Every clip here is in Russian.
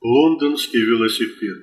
Лондонский велосипед.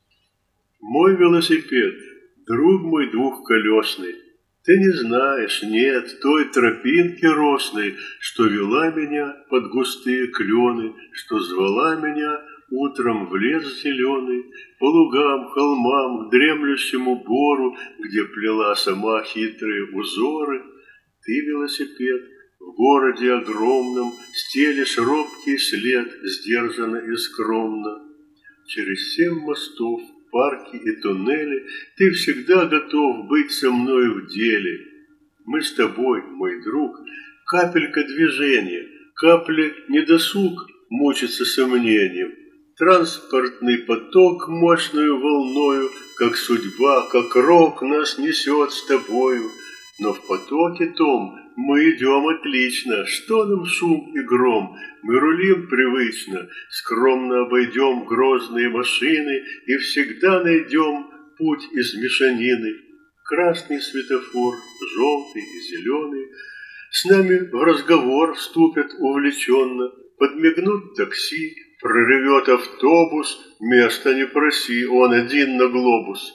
Мой велосипед, друг мой двухколесный, ты не знаешь, нет, той тропинки росной, что вела меня под густые клены, что звала меня утром в лес зеленый, по лугам, холмам, к дремлющему бору, где плела сама хитрые узоры. Ты, велосипед, в городе огромном стелишь робкий след, сдержанно и скромно. Через 7 мостов, парки и туннели ты всегда готов быть со мной в деле. Мы с тобой, мой друг, капелька движения, капля недосуг мучится сомнением. Транспортный поток мощную волною, как судьба, как рок нас несет с тобою. Но в потоке том мы идем отлично, что нам шум и гром? Мы рулим привычно, скромно обойдем грозные машины и всегда найдем путь из мешанины. Красный светофор, желтый и зеленый с нами в разговор вступят увлеченно, подмигнут такси, проревет автобус, места не проси, он один на глобус.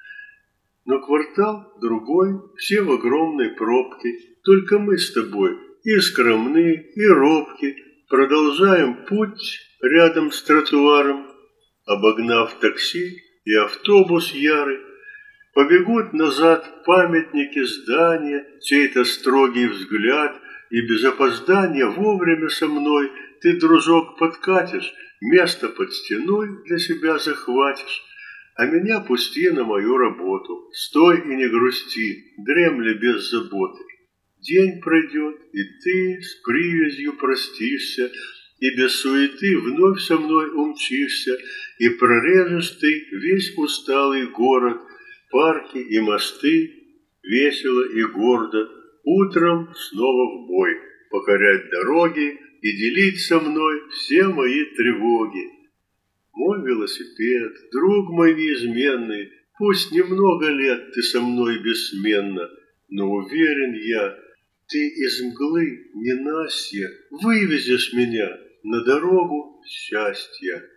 Но квартал другой, все в огромной пробке, только мы с тобой и скромны, и робки, продолжаем путь рядом с тротуаром. Обогнав такси и автобус ярый, побегут назад памятники, здания, чей-то строгий взгляд, и без опоздания вовремя со мной ты, дружок, подкатишь, место под стеной для себя захватишь. А меня пусти на мою работу, стой и не грусти, дремли без заботы. День пройдет, и ты с привязью простишься, и без суеты вновь со мной умчишься, и прорежешь ты весь усталый город, парки и мосты, весело и гордо, утром снова в бой, покорять дороги и делить со мной все мои тревоги. Мой велосипед, друг мой неизменный, пусть немного лет ты со мной бессменно, но уверен я, ты из мглы ненастья вывезешь меня на дорогу счастья.